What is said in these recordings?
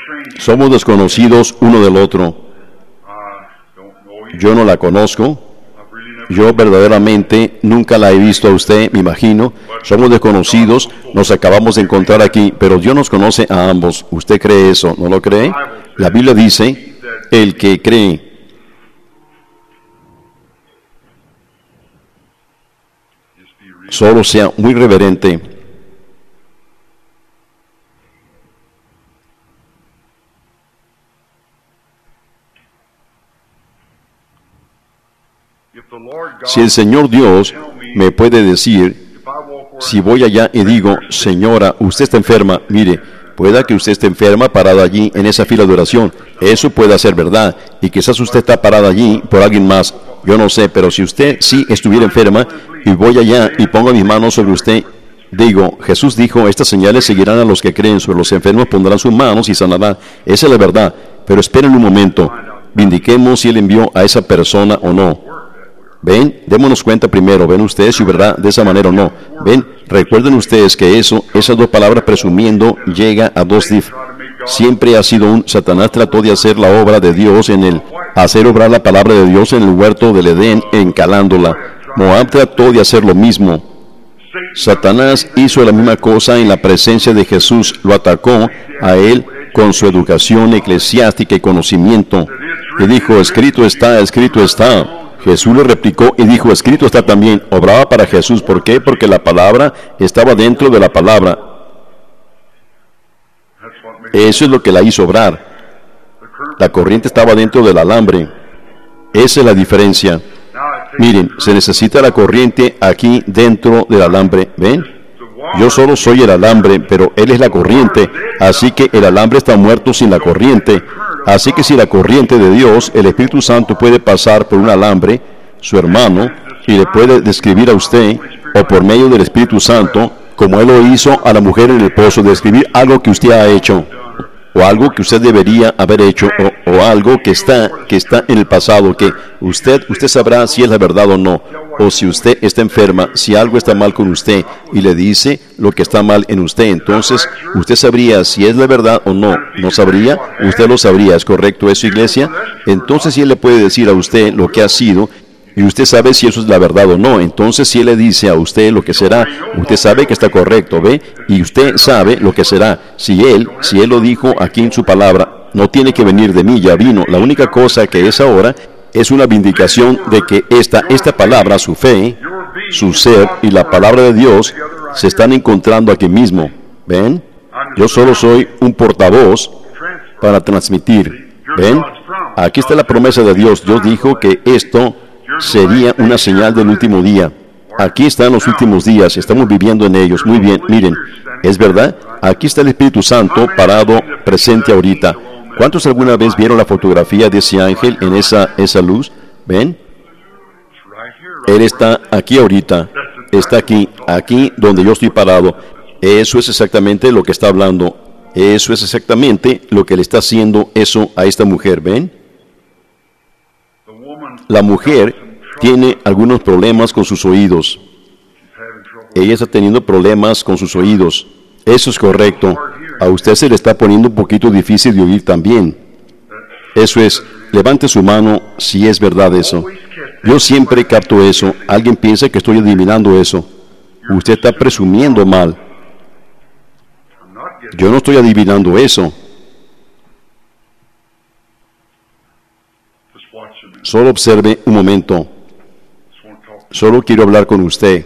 Somos desconocidos uno del otro. Yo no la conozco. Yo verdaderamente nunca la he visto a usted, me imagino. Somos desconocidos, nos acabamos de encontrar aquí, pero Dios nos conoce a ambos. ¿Usted cree eso? ¿No lo cree? La Biblia dice, el que cree. Solo sea muy reverente. Si el Señor Dios me puede decir, si voy allá y digo, señora, usted está enferma, mire, pueda que usted esté enferma parada allí en esa fila de oración, eso puede ser verdad, y quizás usted está parada allí por alguien más, yo no sé, pero si usted sí estuviera enferma, y voy allá y pongo mis manos sobre usted, digo, Jesús dijo, estas señales seguirán a los que creen, sobre los enfermos pondrán sus manos y sanarán, esa es la verdad, pero esperen un momento, vindiquemos si Él envió a esa persona o no. ¿Ven? Démonos cuenta primero, ¿ven ustedes si verdad de esa manera o no? ¿Ven? Recuerden ustedes que esas dos palabras presumiendo llega a dos dif. Siempre ha sido Satanás trató de hacer la obra de Dios hacer obrar la palabra de Dios en el huerto del Edén, encalándola. Moab trató de hacer lo mismo. Satanás hizo la misma cosa en la presencia de Jesús, lo atacó a él con su educación eclesiástica y conocimiento. Y dijo, escrito está, escrito está. Jesús le replicó y dijo, escrito está también. Obraba para Jesús. ¿Por qué? Porque la palabra estaba dentro de la palabra. Eso es lo que la hizo obrar. La corriente estaba dentro del alambre. Esa es la diferencia. Miren, se necesita la corriente aquí dentro del alambre. ¿Ven? Yo solo soy el alambre, pero Él es la corriente. Así que el alambre está muerto sin la corriente. Así que si la corriente de Dios, el Espíritu Santo puede pasar por un alambre, su hermano, y le puede describir a usted, o por medio del Espíritu Santo, como Él lo hizo a la mujer en el pozo, describir algo que usted ha hecho, o algo que usted debería haber hecho, o algo que está en el pasado, que usted sabrá si es la verdad o no, o si usted está enferma, si algo está mal con usted, y le dice lo que está mal en usted, entonces usted sabría si es la verdad o no. ¿No sabría? Usted lo sabría. ¿Es correcto eso, iglesia? Entonces si Él le puede decir a usted lo que ha sido, y usted sabe si eso es la verdad o no. Entonces si Él le dice a usted lo que será, usted sabe que está correcto, ¿ve? Y usted sabe lo que será. Si Él lo dijo aquí en su palabra, no tiene que venir de mí, ya vino. La única cosa que es ahora es una vindicación de que esta palabra, su fe, su ser y la palabra de Dios se están encontrando aquí mismo. ¿Ven? Yo solo soy un portavoz para transmitir. ¿Ven? Aquí está la promesa de Dios. Dios dijo que esto sería una señal del último día. Aquí están los últimos días, estamos viviendo en ellos. Muy bien, miren, ¿es verdad? Aquí está el Espíritu Santo parado, presente ahorita. ¿Cuántos alguna vez vieron la fotografía de ese ángel en esa luz? ¿Ven? Él está aquí ahorita, está aquí donde yo estoy parado. Eso es exactamente lo que está hablando. Eso es exactamente lo que le está haciendo eso a esta mujer, ¿ven? La mujer tiene algunos problemas con sus oídos. Ella está teniendo problemas con sus oídos. Eso es correcto. A usted se le está poniendo un poquito difícil de oír también. Eso es. Levante su mano si es verdad eso. Yo siempre capto eso. Alguien piensa que estoy adivinando eso. Usted está presumiendo mal. Yo no estoy adivinando eso. Solo observe un momento. Solo quiero hablar con usted.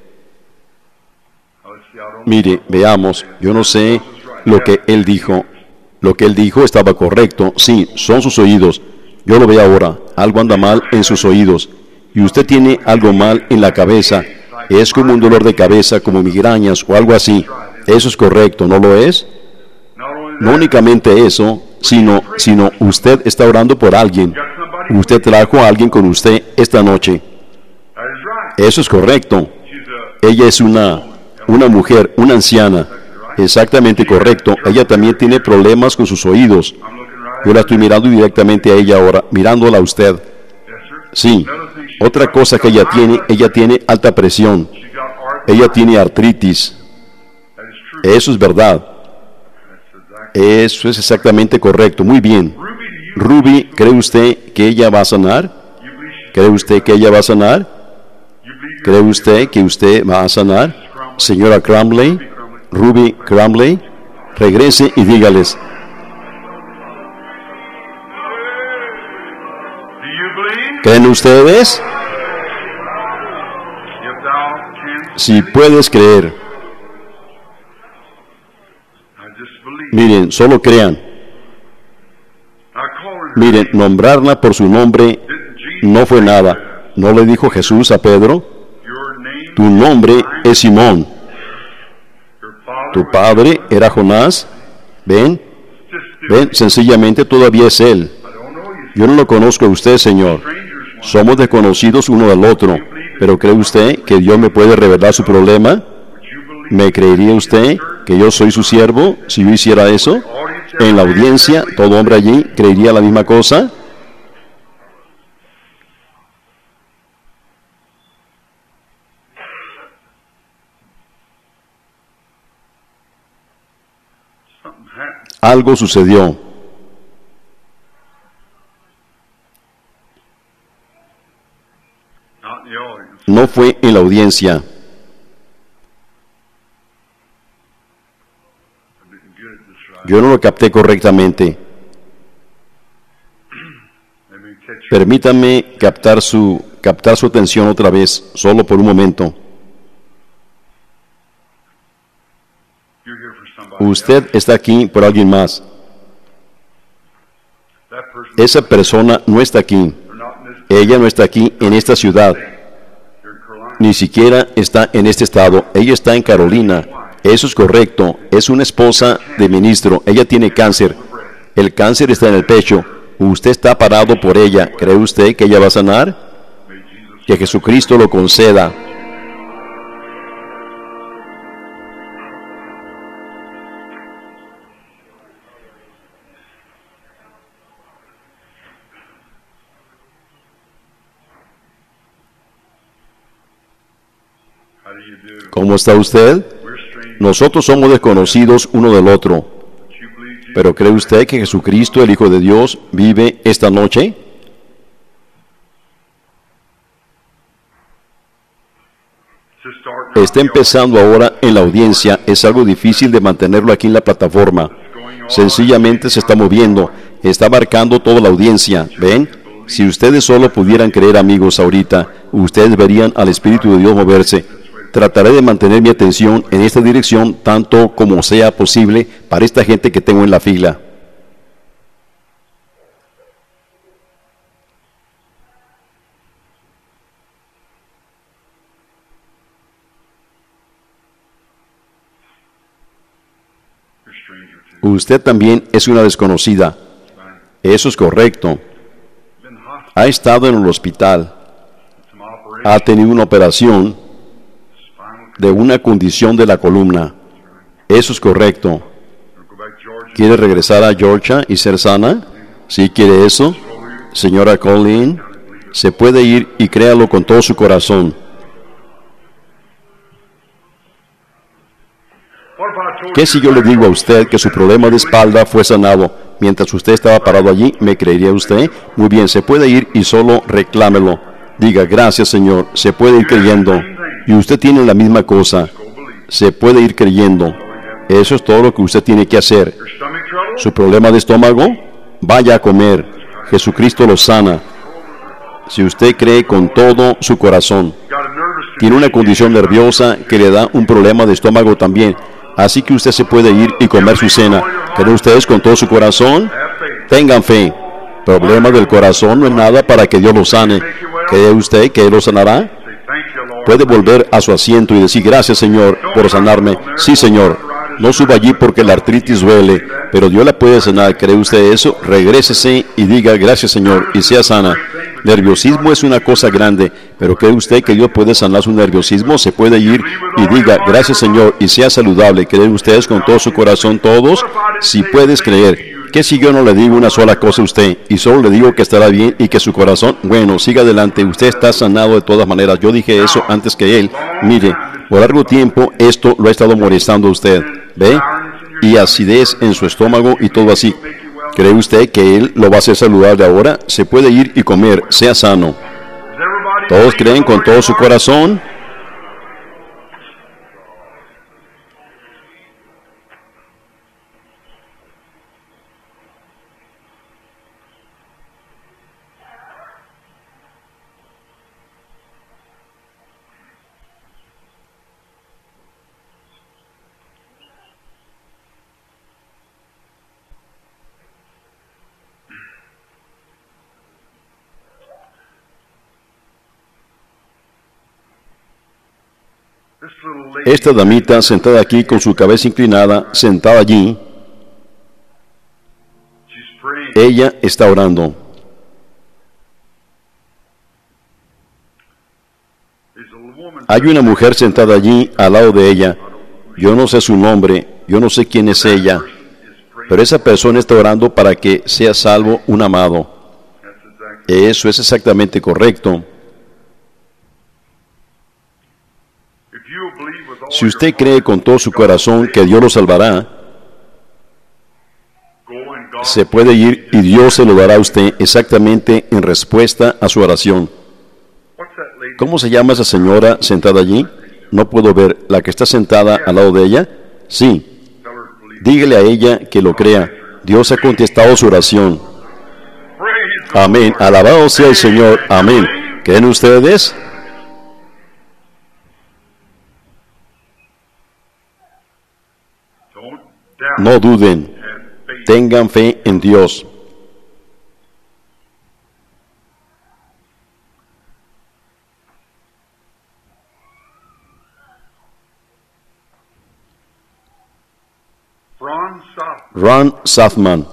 Mire, veamos. Yo no sé lo que él dijo. Lo que él dijo estaba correcto. Sí, son sus oídos. Yo lo veo ahora. Algo anda mal en sus oídos. Y usted tiene algo mal en la cabeza. Es como un dolor de cabeza, como migrañas o algo así. Eso es correcto, ¿no lo es? No únicamente eso, sino usted está orando por alguien. Usted trajo a alguien con usted esta noche. Eso es correcto. Ella es una mujer, una anciana. Exactamente correcto. Ella también tiene problemas con sus oídos. Yo la estoy mirando directamente a ella ahora, mirándola a usted. Sí. Otra cosa que ella tiene alta presión. Ella tiene artritis. Eso es verdad. Eso es exactamente correcto. Muy bien. Ruby, ¿cree usted que ella va a sanar? ¿Cree usted que ella va a sanar? ¿Cree usted que usted va a sanar? Señora Crumley, Ruby Crumley, regrese y dígales. ¿Creen ustedes? Si puedes creer. Miren, solo crean. Miren, nombrarla por su nombre no fue nada. ¿No le dijo Jesús a Pedro? Tu nombre es Simón. Tu padre era Jonás. ¿Ven? ¿Ven? Sencillamente todavía es él. Yo no lo conozco a usted, Señor. Somos desconocidos uno del otro. Pero ¿cree usted que Dios me puede revelar su problema? ¿Me creería usted que yo soy su siervo si yo hiciera eso? En la audiencia, todo hombre allí creería la misma cosa. Algo sucedió. No fue en la audiencia. Yo no lo capté correctamente. Permítame captar su atención otra vez, solo por un momento. Usted está aquí por alguien más. Esa persona no está aquí. Ella no está aquí en esta ciudad. Ni siquiera está en este estado. Ella está en Carolina. Eso es correcto. Es una esposa de ministro. Ella tiene cáncer. El cáncer está en el pecho. Usted está parado por ella. ¿Cree usted que ella va a sanar? Que Jesucristo lo conceda. ¿Cómo está usted? Nosotros somos desconocidos uno del otro. ¿Pero cree usted que Jesucristo, el Hijo de Dios, vive esta noche? Está empezando ahora en la audiencia. Es algo difícil de mantenerlo aquí en la plataforma. Sencillamente se está moviendo. Está abarcando toda la audiencia. ¿Ven? Si ustedes solo pudieran creer, amigos, ahorita, ustedes verían al Espíritu de Dios moverse. Trataré de mantener mi atención en esta dirección tanto como sea posible para esta gente que tengo en la fila. Usted también es una desconocida. Eso es correcto. Ha estado en el hospital. Ha tenido una operación de una condición de la columna. Eso es correcto. ¿Quiere regresar a Georgia y ser sana? ¿Sí quiere eso? Señora Colleen, se puede ir y créalo con todo su corazón. ¿Qué si yo le digo a usted que su problema de espalda fue sanado mientras usted estaba parado allí? ¿Me creería usted? Muy bien, se puede ir y solo reclámelo. Diga, gracias, Señor. Se puede ir creyendo. Y usted tiene la misma cosa. Se puede ir creyendo. Eso es todo lo que usted tiene que hacer. ¿Su problema de estómago? Vaya a comer. Jesucristo lo sana. Si usted cree con todo su corazón. Tiene una condición nerviosa que le da un problema de estómago también. Así que usted se puede ir y comer su cena. ¿Creen ustedes con todo su corazón? Tengan fe. Problema del corazón no es nada para que Dios lo sane. ¿Cree usted que Él lo sanará? Puede volver a su asiento y decir, gracias, Señor, por sanarme. Sí, Señor. No suba allí porque la artritis duele, pero Dios la puede sanar. ¿Cree usted eso? Regrésese y diga, gracias, Señor, y sea sana. Nerviosismo es una cosa grande, pero ¿cree usted que Dios puede sanar su nerviosismo? Se puede ir y diga, gracias, Señor, y sea saludable. ¿Creen ustedes con todo su corazón todos? Si puedes creer. ¿Qué si yo no le digo una sola cosa a usted y solo le digo que estará bien y que su corazón, bueno, siga adelante, usted está sanado de todas maneras? Yo dije eso antes que él. Mire, por largo tiempo esto lo ha estado molestando a usted. ¿Ve? y acidez en su estómago y todo así. ¿Cree usted que Él lo va a hacer saludable ahora? Se puede ir y comer, sea sano. ¿Todos creen con todo su corazón? Esta damita sentada aquí con su cabeza inclinada, sentada allí, ella está orando. Hay una mujer sentada allí al lado de ella. Yo no sé su nombre, yo no sé quién es ella, pero esa persona está orando para que sea salvo un amado. Eso es exactamente correcto. Si usted cree con todo su corazón que Dios lo salvará, se puede ir y Dios se lo dará a usted exactamente en respuesta a su oración. ¿Cómo se llama esa señora sentada allí? No puedo ver. ¿La que está sentada al lado de ella? Sí. Dígale a ella que lo crea. Dios ha contestado su oración. Amén. Alabado sea el Señor. Amén. ¿Creen ustedes? No duden, tengan fe en Dios. Ron Sathman.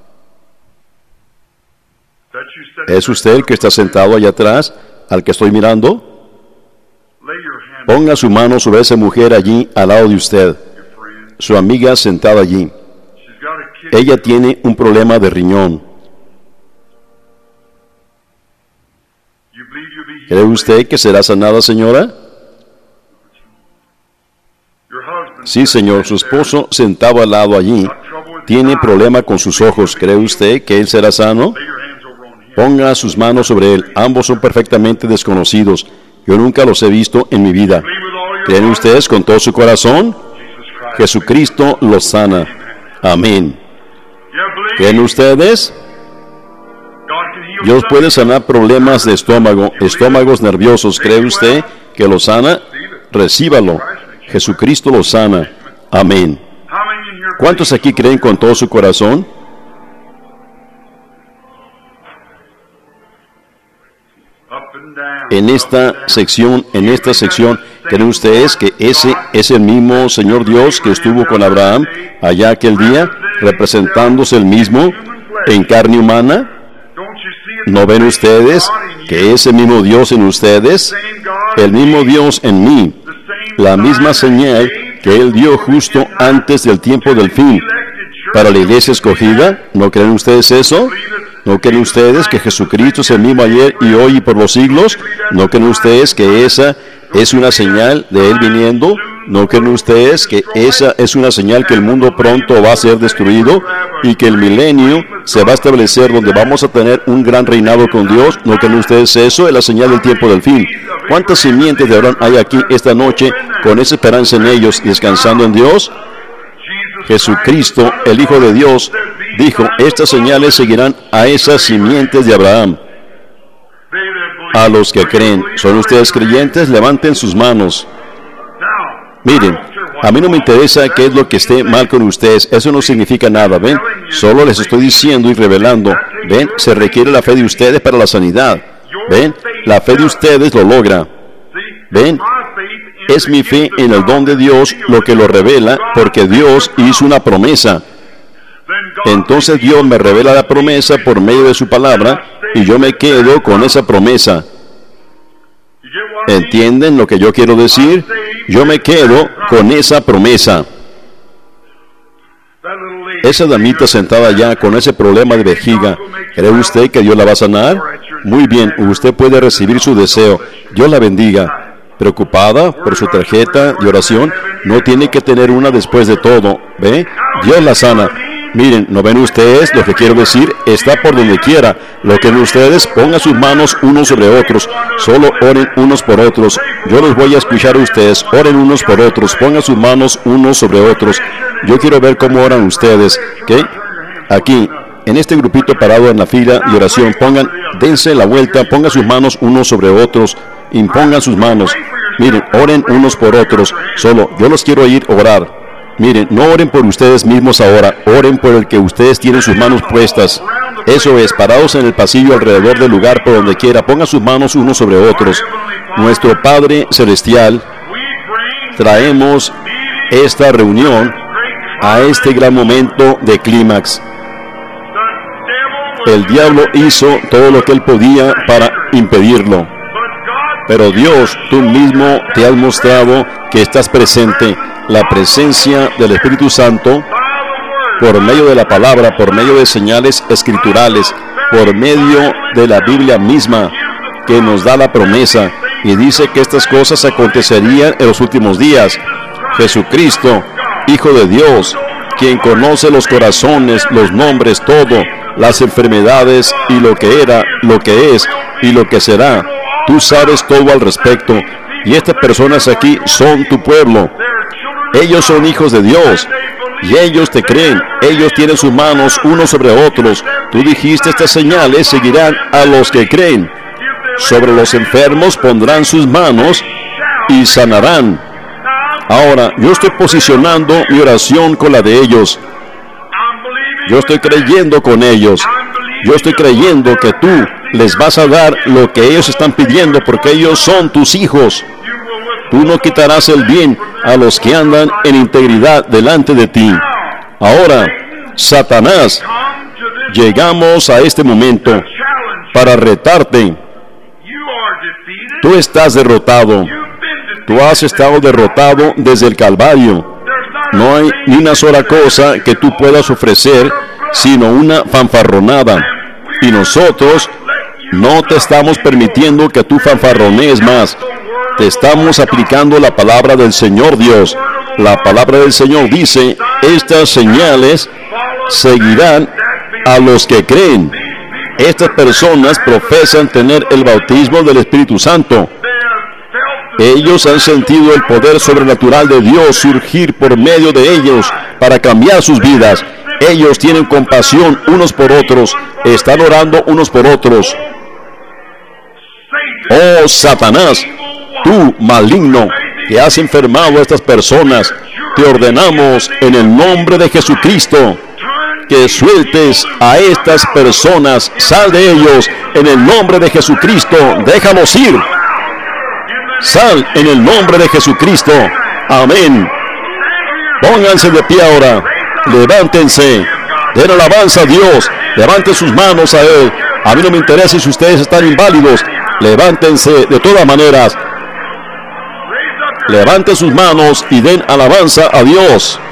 ¿Es usted el que está sentado allá atrás, al que estoy mirando? Ponga su mano sobre esa mujer allí al lado de usted, su amiga sentada allí. Ella tiene un problema de riñón. ¿Cree usted que será sanada, señora? Sí, señor. Su esposo sentado al lado allí tiene problema con sus ojos. ¿Cree usted que él será sano? Ponga sus manos sobre él. Ambos son perfectamente desconocidos. Yo nunca los he visto en mi vida. ¿Creen ustedes con todo su corazón? Jesucristo los sana. Amén. ¿Creen ustedes? Dios puede sanar problemas de estómago, estómagos nerviosos. ¿Cree usted que lo sana? Recíbalo. Jesucristo lo sana. Amén. ¿Cuántos aquí creen con todo su corazón? En esta sección, ¿creen ustedes que ese es el mismo Señor Dios que estuvo con Abraham allá aquel día, representándose el mismo en carne humana? ¿No ven ustedes que ese mismo Dios en ustedes, el mismo Dios en mí, la misma señal que Él dio justo antes del tiempo del fin para la iglesia escogida? ¿No creen ustedes eso? ¿No creen ustedes que Jesucristo es el mismo ayer y hoy y por los siglos? ¿No creen ustedes que esa es una señal de Él viniendo? ¿No creen ustedes que esa es una señal que el mundo pronto va a ser destruido y que el milenio se va a establecer donde vamos a tener un gran reinado con Dios? ¿No creen ustedes eso? Es la señal del tiempo del fin. ¿Cuántas simientes de Abraham hay aquí esta noche con esa esperanza en ellos y descansando en Dios? Jesucristo, el Hijo de Dios, dijo, estas señales seguirán a esas simientes de Abraham. A los que creen, ¿son ustedes creyentes? Levanten sus manos. Miren, a mí no me interesa qué es lo que esté mal con ustedes, eso no significa nada, ¿ven? Solo les estoy diciendo y revelando, ¿ven? Se requiere la fe de ustedes para la sanidad, ¿ven? La fe de ustedes lo logra, ¿ven? Es mi fe en el don de Dios lo que lo revela, porque Dios hizo una promesa. Entonces Dios me revela la promesa por medio de su palabra, y yo me quedo con esa promesa. ¿Entienden lo que yo quiero decir? Yo me quedo con esa promesa. Esa damita sentada allá con ese problema de vejiga, ¿cree usted que Dios la va a sanar? Muy bien, usted puede recibir su deseo. Dios la bendiga. Preocupada por su tarjeta de oración, No tiene que tener una después de todo. ¿Ve? Dios la sana. Miren, ¿no ven ustedes lo que quiero decir? Está por donde quiera. Lo que ven ustedes, pongan sus manos unos sobre otros. Solo oren unos por otros. Yo los voy a escuchar a ustedes. Oren unos por otros. Pongan sus manos unos sobre otros. Yo quiero ver cómo oran ustedes. ¿Qué? Aquí, en este grupito parado en la fila de oración, dense la vuelta, pongan sus manos unos sobre otros. Impongan sus manos. Miren, oren unos por otros. Solo, yo los quiero oír orar. Miren, no oren por ustedes mismos ahora, oren por el que ustedes tienen sus manos puestas. Eso es, parados en el pasillo alrededor del lugar por donde quiera, pongan sus manos unos sobre otros. Nuestro Padre Celestial, traemos esta reunión a este gran momento de clímax. El diablo hizo todo lo que él podía para impedirlo. Pero Dios, tú mismo te has mostrado que estás presente. La presencia del Espíritu Santo, por medio de la palabra, por medio de señales escriturales, por medio de la Biblia misma, que nos da la promesa y dice que estas cosas acontecerían en los últimos días. Jesucristo, Hijo de Dios, quien conoce los corazones, los nombres, todo, las enfermedades y lo que era, lo que es y lo que será. Tú sabes todo al respecto y estas personas aquí son tu pueblo. Ellos son hijos de Dios y ellos te creen. Ellos tienen sus manos unos sobre otros. Tú dijiste, estas señales seguirán a los que creen. Sobre los enfermos pondrán sus manos y sanarán. Ahora, yo estoy posicionando mi oración con la de ellos. Yo estoy creyendo con ellos. Yo estoy creyendo que tú les vas a dar lo que ellos están pidiendo porque ellos son tus hijos. Tú no quitarás el bien a los que andan en integridad delante de ti. Ahora, Satanás, llegamos a este momento para retarte. Tú estás derrotado. Tú has estado derrotado desde el Calvario. No hay ni una sola cosa que tú puedas ofrecer, sino una fanfarronada. Y nosotros no te estamos permitiendo que tú fanfarronees más. Te estamos aplicando la palabra del Señor Dios. La palabra del Señor dice, estas señales seguirán a los que creen. Estas personas profesan tener el bautismo del Espíritu Santo. Ellos han sentido el poder sobrenatural de Dios surgir por medio de ellos para cambiar sus vidas. Ellos tienen compasión unos por otros, están orando unos por otros. Oh, Satanás, tú, maligno, que has enfermado a estas personas, te ordenamos en el nombre de Jesucristo que sueltes a estas personas. Sal de ellos en el nombre de Jesucristo. Déjalos ir. Sal en el nombre de Jesucristo. Amén. Pónganse de pie ahora. Levántense. Den alabanza a Dios. Levanten sus manos a Él. A mí no me interesa si ustedes están inválidos. Levántense de todas maneras. Levanten sus manos y den alabanza a Dios.